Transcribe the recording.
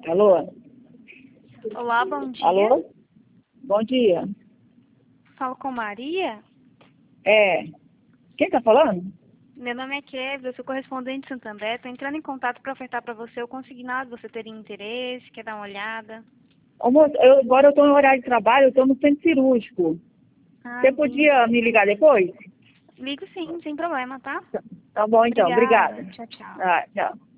Alô? Olá, bom dia. Alô? Bom dia. Falo com Maria. É. Quem tá falando? Meu nome é Kevin, eu sou correspondente de Santander. Estou entrando em contato para ofertar para você o consignado. Você teria interesse? Quer dar uma olhada? Ô, moço, agora eu tô no horário de trabalho, eu tô no centro cirúrgico. Você Entendi. podia me ligar depois? Ligo sim, sem problema, tá? Tá bom, então. Obrigada. Obrigada. Tchau, tchau. Ah, tchau.